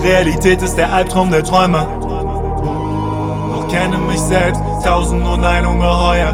Realität ist der Albtraum der Träumer. Doch kenne mich selbst, 1001 Ungeheuer.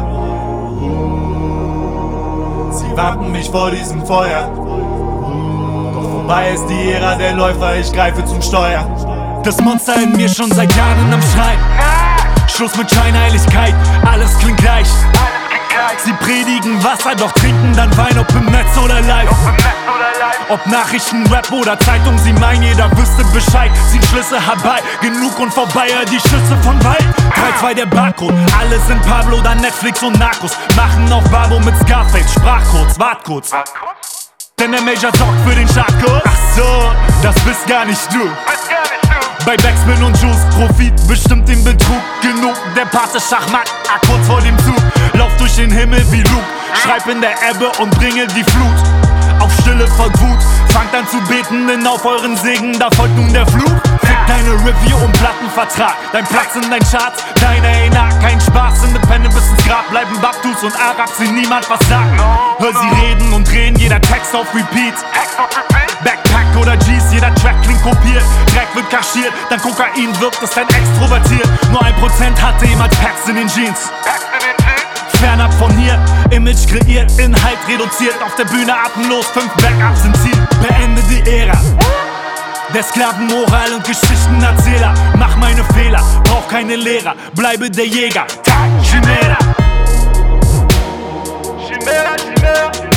Sie warten mich vor diesem Feuer. Doch vorbei ist die Ära der Läufer, ich greife zum Steuer. Das Monster in mir schon seit Jahren am Schreien. Schluss mit Scheinheiligkeit, alles klingt gleich. Sie predigen Wasser, doch trinken dann Wein, ob im Netz oder live. Ob Nachrichten, Rap oder Zeitung, sie meinen, jeder wüsste Bescheid. Ziehen Schlüsse herbei, genug und vorbei, die Schüsse von weit. 3-2 der Barcode, alle sind Pablo, dann Netflix und Narcos. Machen auf Babo mit Scarface, Sprachcodes, wart kurz. Denn der Major sorgt für den Schadkurs. Ach so, das bist gar nicht du. Bei Backspin und Juice, Profit bestimmt den Betrug. Genug, der Pate Schachmatt, kurz vor dem Zug. Lauf durch den Himmel wie Luke, schreib in der Ebbe und bringe die Flut. Auf Stille folgt Wut, fangt an zu beten, denn auf euren Segen, da folgt nun der Fluch. Fick deine Review und Plattenvertrag, dein Platz in dein Charts, deine Ena, kein Spaß. Independent bis ins Grab, bleiben Babtus und Arabs, die niemand was sagen. Hör sie reden und drehen, jeder Text auf Repeat. Backpack oder G's, jeder Track klingt kopiert. Dreck wird kaschiert, dann Kokain wirkt es dann extrovertiert. Nur 1% hatte jemand Packs in den Jeans. Fernab von hier, Image kreiert, Inhalt reduziert. Auf der Bühne atemlos, 5 Backups sind Ziel. Beende die Ära der Sklavenmoral und Geschichtenerzähler. Mach meine Fehler, brauch keine Lehrer, bleibe der Jäger. Chimera.